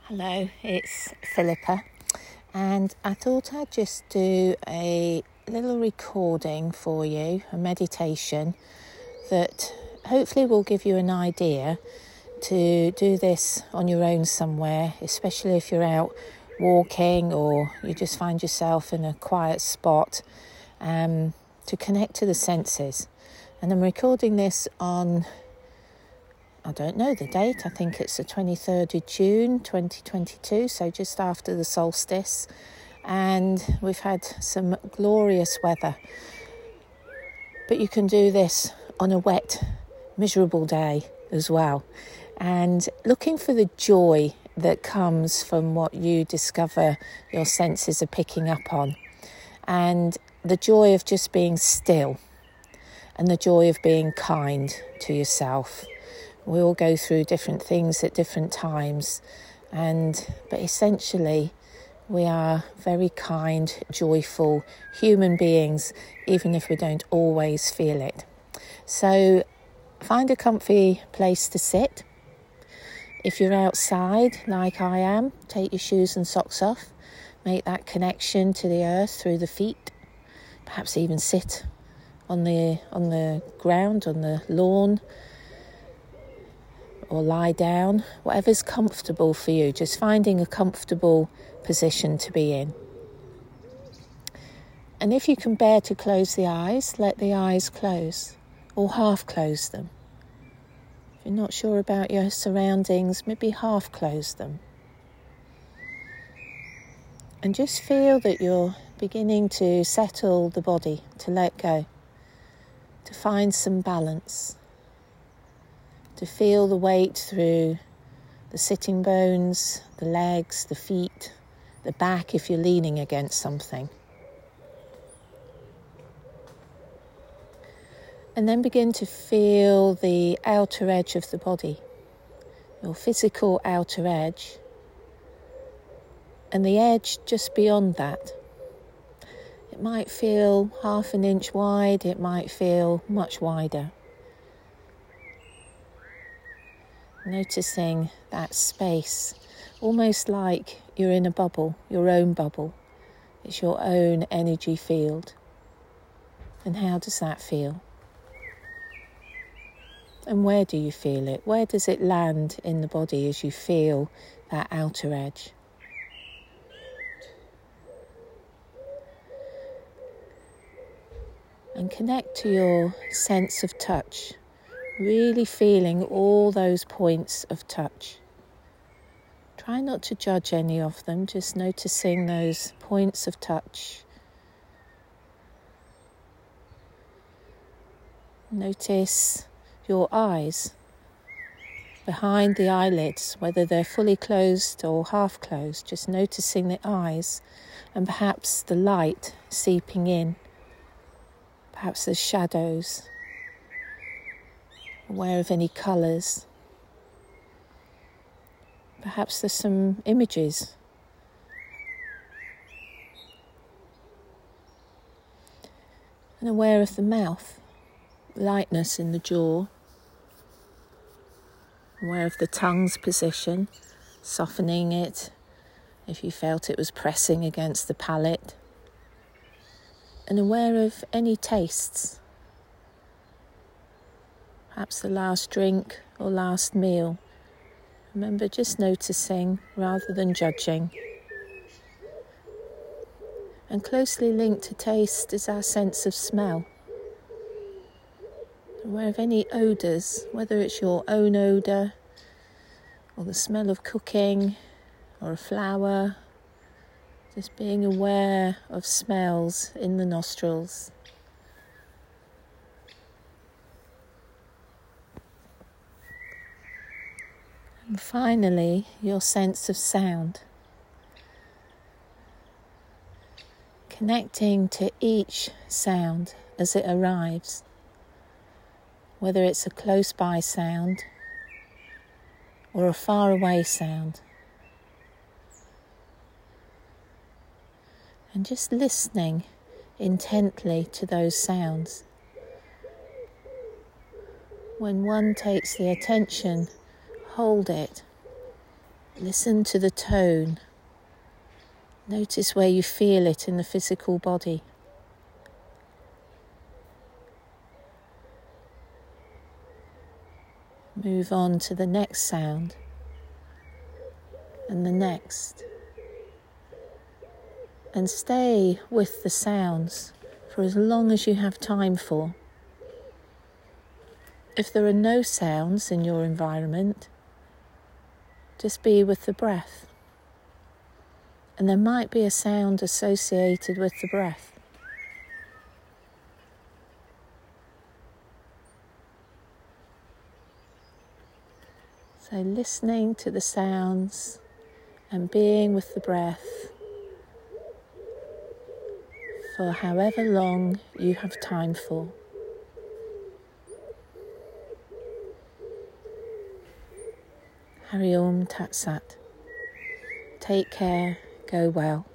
Hello, it's Philippa, and I thought I'd just do a little recording for you, a meditation that hopefully will give you an idea to do this on your own somewhere, especially if you're out walking or you just find yourself in a quiet spot, to connect to the senses. And I'm recording this on, I don't know the date, I think it's the 23rd of June 2022, so just after the solstice, and we've had some glorious weather. But you can do this on a wet, miserable day as well, and looking for the joy that comes from what you discover your senses are picking up on, and the joy of just being still, and the joy of being kind to yourself. We all go through different things at different times, but essentially we are very kind, joyful human beings, even if we don't always feel it. So find a comfy place to sit. If you're outside like I am, take your shoes and socks off. Make that connection to the earth through the feet. Perhaps even sit on the ground, on the lawn, or lie down, whatever's comfortable for you, just finding a comfortable position to be in. And if you can bear to close the eyes, let the eyes close, or half close them. If you're not sure about your surroundings, maybe half close them. And just feel that you're beginning to settle the body, to let go, to find some balance, to feel the weight through the sitting bones, the legs, the feet, the back if you're leaning against something. And then begin to feel the outer edge of the body, your physical outer edge, and the edge just beyond that. It might feel half an inch wide, it might feel much wider. Noticing that space, almost like you're in a bubble, your own bubble. It's your own energy field. And how does that feel? And where do you feel it? Where does it land in the body as you feel that outer edge? And connect to your sense of touch. Really feeling all those points of touch. Try not to judge any of them, just noticing those points of touch. Notice your eyes behind the eyelids, whether they're fully closed or half closed, just noticing the eyes and perhaps the light seeping in, perhaps the shadows. Aware of any colours. Perhaps there's some images. And aware of the mouth, lightness in the jaw. Aware of the tongue's position, softening it if you felt it was pressing against the palate. And aware of any tastes. Perhaps the last drink or last meal. Remember, just noticing rather than judging. And closely linked to taste is our sense of smell. Aware of any odours, whether it's your own odour or the smell of cooking or a flower. Just being aware of smells in the nostrils. And finally, your sense of sound. Connecting to each sound as it arrives, whether it's a close-by sound or a far-away sound. And just listening intently to those sounds. When one takes the attention, hold it Listen to the tone. Notice where you feel it in the physical body. Move on to the next sound and the next. And stay with the sounds for as long as you have time for. If there are no sounds in your environment, just be with the breath. And there might be a sound associated with the breath. So listening to the sounds and being with the breath for however long you have time for. Hari Om Tat Sat. Take care, go well.